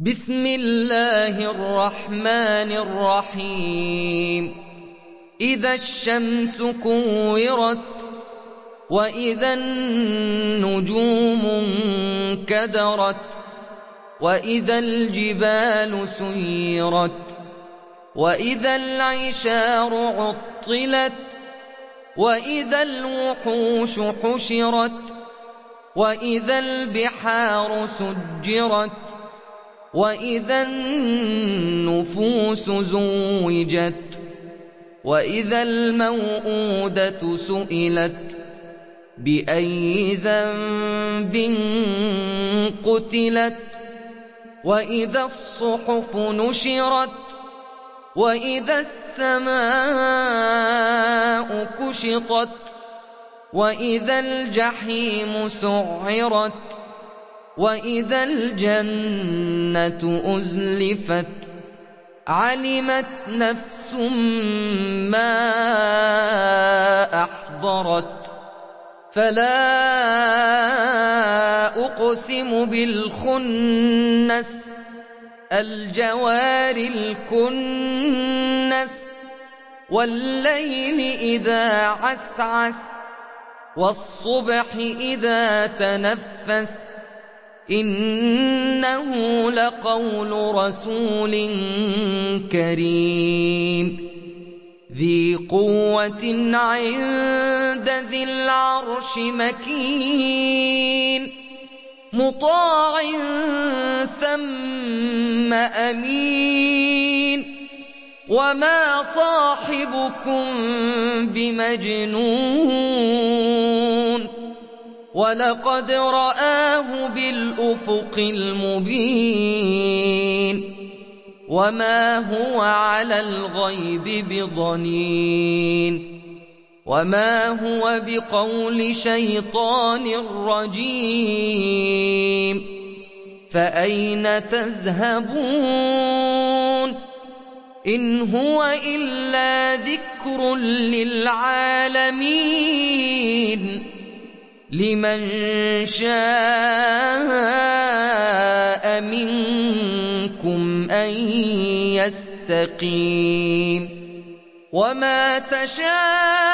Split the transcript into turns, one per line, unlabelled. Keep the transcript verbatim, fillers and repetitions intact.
بسم الله الرحمن الرحيم إذا الشمس كورت وإذا النجوم انكدرت وإذا الجبال سيرت وإذا العشار عطلت وإذا الوحوش حشرت وإذا البحار سجرت وإذا النفوس زوجت وإذا الموءودة سئلت بأي ذنب قتلت وإذا الصحف نشرت وإذا السماء كشطت وإذا الجحيم سعرت وإذا الجنة أزلفت علمت نفس ما أحضرت فلا أقسم بالخنس الجوار الكنس والليل إذا عسعس والصبح إذا تنفس إنه لقول رسول كريم ذي قوة عند ذي العرش مكين مطاع ثم أمين وما صاحبكم بمجنون ولقد رآه بالأفق المبين وما هو على الغيب بضنين وما هو بقول شيطان رجيم فأين تذهبون إن هو إلا ذكر للعالمين لمن شاء منكم أن يستقيم وما تشاءون